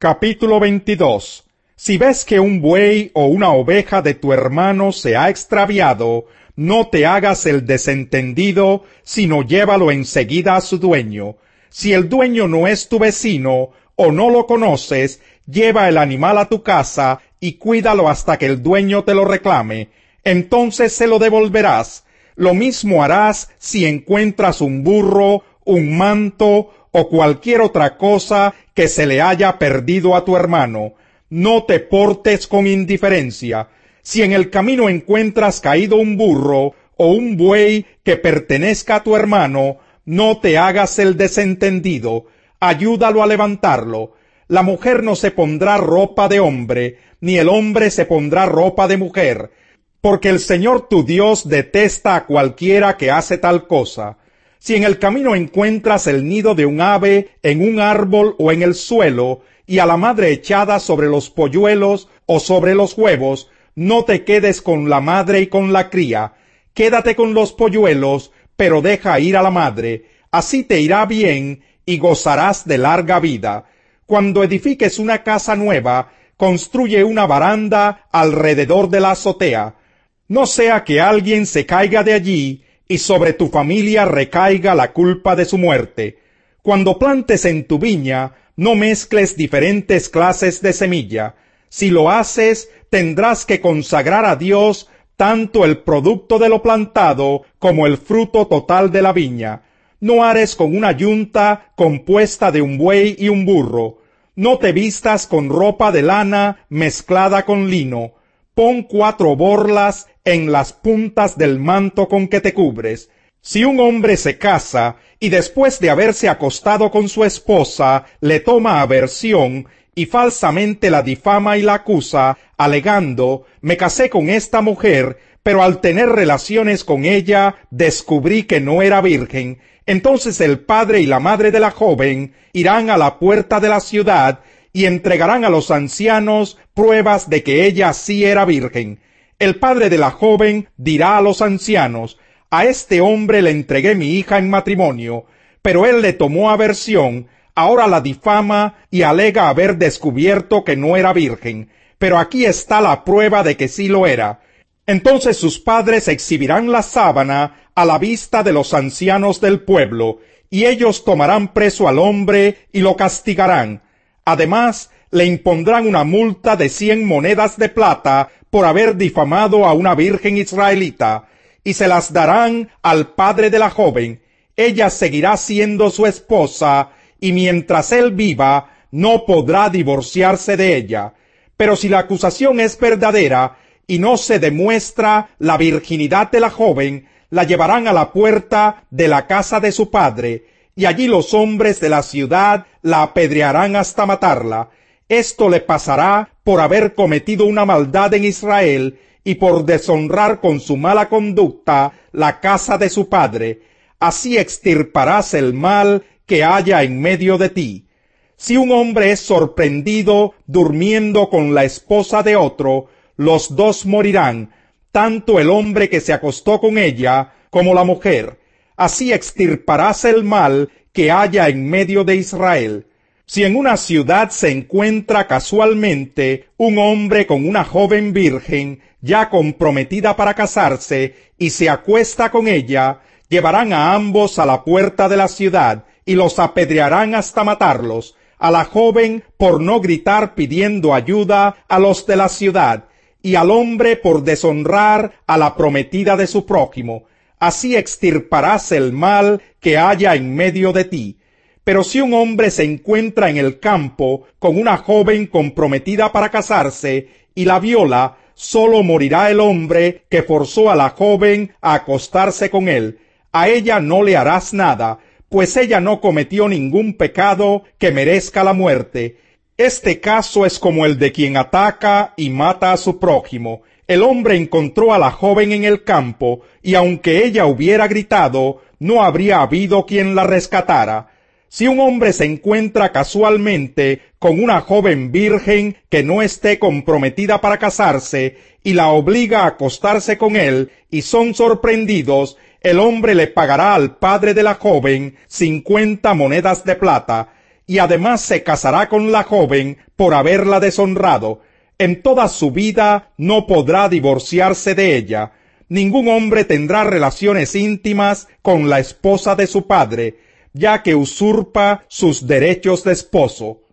Capítulo 22. Si ves que un buey o una oveja de tu hermano se ha extraviado, no te hagas el desentendido, sino llévalo enseguida a su dueño. Si el dueño no es tu vecino, o no lo conoces, lleva el animal a tu casa y cuídalo hasta que el dueño te lo reclame. Entonces se lo devolverás. Lo mismo harás si encuentras un burro, un manto, o cualquier otra cosa que se le haya perdido a tu hermano. No te portes con indiferencia. Si en el camino encuentras caído un burro o un buey que pertenezca a tu hermano, no te hagas el desentendido. Ayúdalo a levantarlo. La mujer no se pondrá ropa de hombre, ni el hombre se pondrá ropa de mujer, porque el Señor tu Dios detesta a cualquiera que hace tal cosa. Si en el camino encuentras el nido de un ave en un árbol o en el suelo, y a la madre echada sobre los polluelos o sobre los huevos, no te quedes con la madre y con la cría. Quédate con los polluelos, pero deja ir a la madre. Así te irá bien y gozarás de larga vida. Cuando edifiques una casa nueva, construye una baranda alrededor de la azotea. No sea que alguien se caiga de allí y sobre tu familia recaiga la culpa de su muerte. Cuando plantes en tu viña, no mezcles diferentes clases de semilla. Si lo haces, tendrás que consagrar a Dios tanto el producto de lo plantado como el fruto total de la viña. No ares con una yunta compuesta de un buey y un burro. No te vistas con ropa de lana mezclada con lino. Pon 4 borlas en las puntas del manto con que te cubres. Si un hombre se casa y después de haberse acostado con su esposa le toma aversión y falsamente la difama y la acusa, alegando, me casé con esta mujer, pero al tener relaciones con ella descubrí que no era virgen, entonces el padre y la madre de la joven irán a la puerta de la ciudad y entregarán a los ancianos pruebas de que ella sí era virgen. El padre de la joven dirá a los ancianos, a este hombre le entregué mi hija en matrimonio, pero él le tomó aversión, ahora la difama y alega haber descubierto que no era virgen, pero aquí está la prueba de que sí lo era. Entonces sus padres exhibirán la sábana a la vista de los ancianos del pueblo, y ellos tomarán preso al hombre y lo castigarán. Además, le impondrán una multa de 100 monedas de plata por haber difamado a una virgen israelita, y se las darán al padre de la joven. Ella seguirá siendo su esposa, y mientras él viva, no podrá divorciarse de ella. Pero si la acusación es verdadera, y no se demuestra la virginidad de la joven, la llevarán a la puerta de la casa de su padre, y allí los hombres de la ciudad la apedrearán hasta matarla. Esto le pasará por haber cometido una maldad en Israel y por deshonrar con su mala conducta la casa de su padre. Así extirparás el mal que haya en medio de ti. Si un hombre es sorprendido durmiendo con la esposa de otro, los dos morirán, tanto el hombre que se acostó con ella como la mujer. Así extirparás el mal que haya en medio de Israel. Si en una ciudad se encuentra casualmente un hombre con una joven virgen ya comprometida para casarse y se acuesta con ella, llevarán a ambos a la puerta de la ciudad y los apedrearán hasta matarlos, a la joven por no gritar pidiendo ayuda a los de la ciudad, y al hombre por deshonrar a la prometida de su prójimo. Así extirparás el mal que haya en medio de ti. Pero si un hombre se encuentra en el campo con una joven comprometida para casarse y la viola, solo morirá el hombre que forzó a la joven a acostarse con él. A ella no le harás nada, pues ella no cometió ningún pecado que merezca la muerte. Este caso es como el de quien ataca y mata a su prójimo. El hombre encontró a la joven en el campo, y aunque ella hubiera gritado, no habría habido quien la rescatara. Si un hombre se encuentra casualmente con una joven virgen que no esté comprometida para casarse y la obliga a acostarse con él y son sorprendidos, el hombre le pagará al padre de la joven 50 monedas de plata, y además se casará con la joven por haberla deshonrado, en toda su vida no podrá divorciarse de ella. Ningún hombre tendrá relaciones íntimas con la esposa de su padre, ya que usurpa sus derechos de esposo.